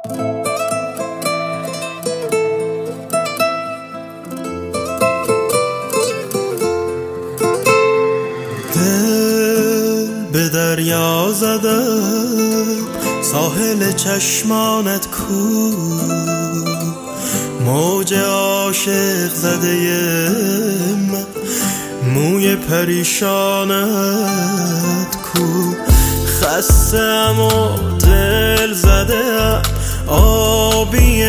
به دریا زده ساحل چشمانت کو، موج عاشق زده من موی پریشانت کو. خستم و دل زده آبی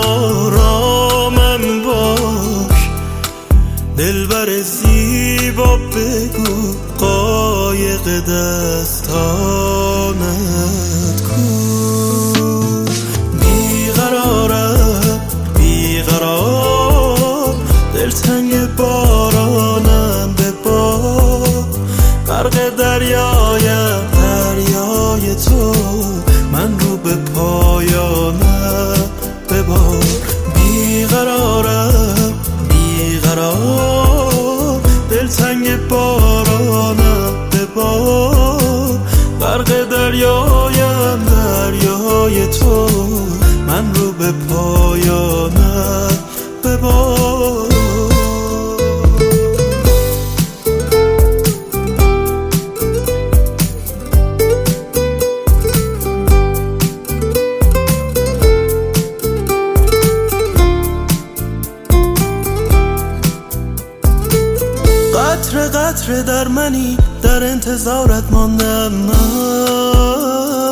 آرامم باش، دلبر زیبا بگو قایق دستانت کو. بیقرارم بیقرار، دلتنگ بارانم به بار، غرق دریایم دریای تو، من رو به پایانم ببار. بیقرارم بیقرار، دلتنگ بارانم به بار، غرق دریایم دریای تو، من رو به پایانم ببار. قطره قطره در منی، در انتظارت ماندم من،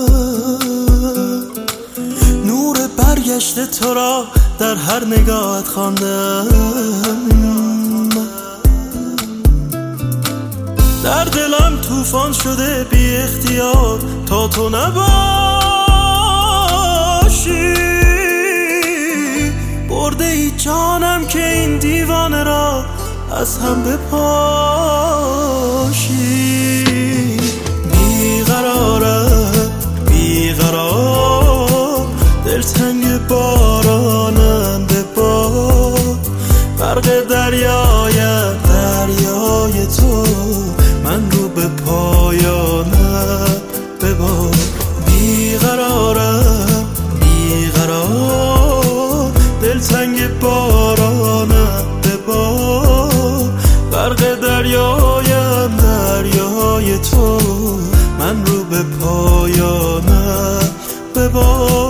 نور برگشته تو را در هر نگاهت خواندم. در دلم طوفان شده بی اختیار، تا تو نباشی برده ای جانم که این دیوانه را از هم بپاشی. بیقرارم بیقرار، دلتنگ بارانم به بار، غرق دریایم دریای تو، من رو به پایانم ببار. بیقرارم بیقرار، دلتنگ بارانم به بار، غرق دریایم دریای تو، من رو به پایانم ببار.